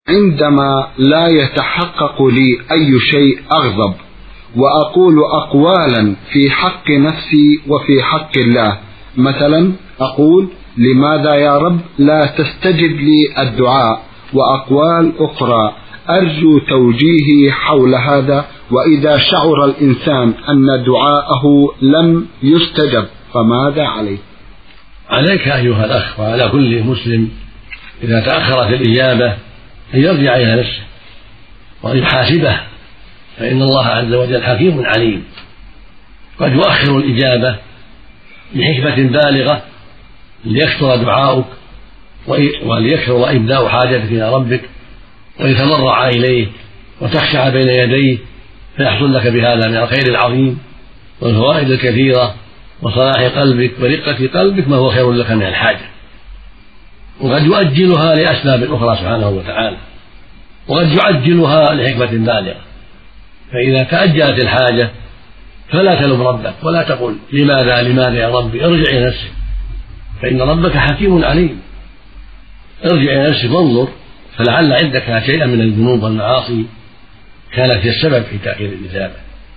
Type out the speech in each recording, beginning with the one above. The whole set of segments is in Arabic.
عندما لا يتحقق لي أي شيء أغضب وأقول أقوالا في حق نفسي وفي حق الله، مثلا أقول: لماذا يا رب لا تستجب لي الدعاء؟ وأقوال أخرى أرجو توجيهي حول هذا. وإذا شعر الإنسان أن دعاءه لم يستجب فماذا عليه؟ عليك أيها الأخ وعلى كل مسلم إذا تأخرت الإجابة أن يرجع إلى نفسه وأن يحاسبه، فإن الله عز وجل حكيم عليم، قد يؤخر الإجابة لحكمة بالغة ليكثر دعاؤك وليكثر إبداء حاجتك إلى ربك ويتضرع إليه وتخشع بين يديه، فيحصل لك بهذا من الخير العظيم والفوائد الكثيرة وصلاح قلبك ورقة قلبك ما هو خير لك من الحاجة. وقد يؤجلها لأسباب أخرى سبحانه وتعالى، وقد يعجلها لحكمة بالغة. فإذا تأجلت الحاجة فلا تلم ربك ولا تقول لماذا يا ربي، ارجع إلى نفسك، فإن ربك حكيم عليم. ارجع إلى نفسك وانظر، فلعل عندك شيئا من الذنوب والمعاصي كانت هي السبب في تأخير الإجابة،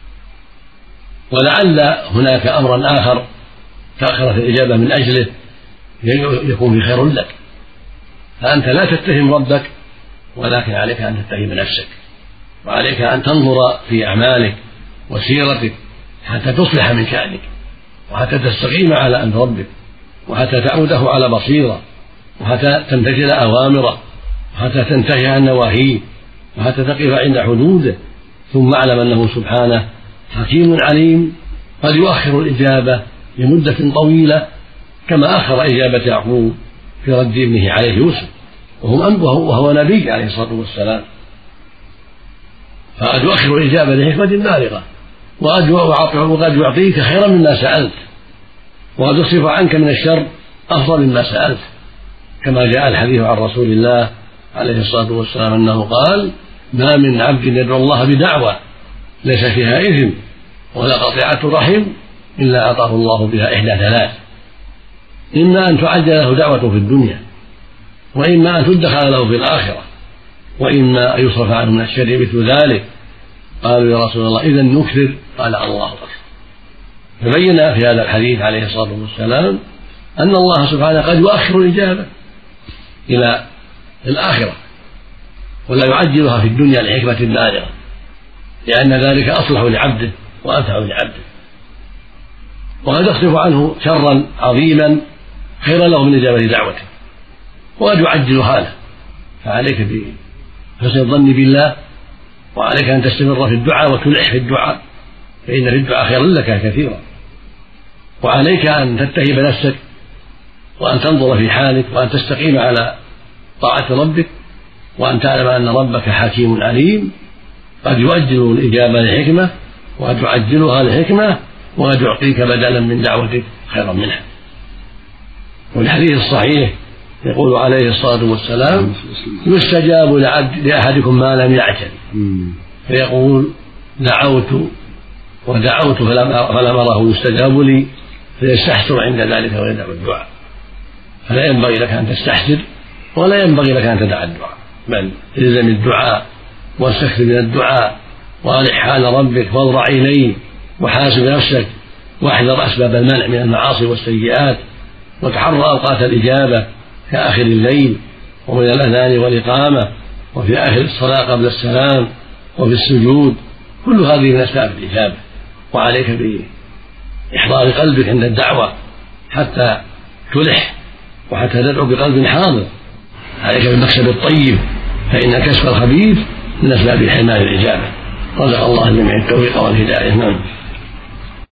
ولعل هناك أمرا آخر تأخرت الإجابة من أجله يكون في خير لك. فأنت لا تتهم ربك، ولكن عليك أن تتهم نفسك، وعليك أن تنظر في أعمالك وسيرتك حتى تصلح من شأنك، وحتى تستقيم على أمر ربك، وحتى تعوده على بصيرة، وحتى تمتثل أوامره، وحتى تنتهي عن نواهيه، وحتى تقف عند حدوده. ثم اعلم أنه سبحانه حكيم عليم قد يؤخر الإجابة لمدة طويلة، كما أخر إجابة يعقوب في رد ابنه عليه يوسف وهو نبي عليه الصلاة والسلام. فقد يؤخر الإجابة لحكمة بالغة، وقد يعطيك خيرا مما سألت، وقد يصرف عنك من الشر أفضل مما سألت، كما جاء الحديث عن رسول الله عليه الصلاة والسلام أنه قال: ما من عبد يدعو الله بدعوة ليس فيها إثم ولا قطيعة رحم إلا أعطاه الله بها إحدى ثلاث: إما أن تعجل له دعوة في الدنيا، وإما أن تدخر له في الآخرة، وإما أن يصرف عنه من الشر مثل ذلك. قالوا: يا رسول الله إذن نكثر؟ قال: الله أكبر. فبين في هذا الحديث عليه الصلاة والسلام أن الله سبحانه قد يؤخر الإجابة إلى الآخرة ولا يعجلها في الدنيا لحكمة بالغة، لأن ذلك أصلح لعبده وأنفع لعبده، وقد يصرف عنه شرا عظيما خيرا له من إجابة دعوته، وقد يعجلها له. فعليك بحسن الظن بالله، وعليك أن تستمر في الدعاء وتلح في الدعاء، فإن في الدعاء خيرا لك كثيرا. وعليك أن تتهم نفسك، وأن تنظر في حالك، وأن تستقيم على طاعة ربك، وأن تعلم أن ربك حكيم عليم قد يؤجل الإجابة لحكمة، وقد يعجلها لحكمة، وقد يعطيك بدلا من دعوتك خيرا منها. والحديث الصحيح يقول عليه الصلاة والسلام: يستجاب لأحدكم ما لم يعجل، فيقول: دعوت ودعوت فلم أره يستجاب لي، فيستحسر عند ذلك ويدع الدعاء. فلا ينبغي لك أن تستحسر، ولا ينبغي لك أن تدع الدعاء، بل الزم الدعاء واستكثر من الدعاء، وألح حال ربك واضرع إليه، وحاسب نفسك، واحذر أسباب المنع من المعاصي والسيئات، وتحرى أوقات الإجابة كآخر الليل، ومن الأذان والإقامة، وفي آخر الصلاة قبل السلام، وفي السجود. كل هذه من أسباب الإجابة. وعليك بإحضار قلبك عند الدعوة حتى تلح، وحتى تدعو بقلب حاضر. عليك بالمكسب الطيب، فإن كسب الخبيث من أسباب حماية الإجابة. رزق الله الجميع التوفيق والهداية.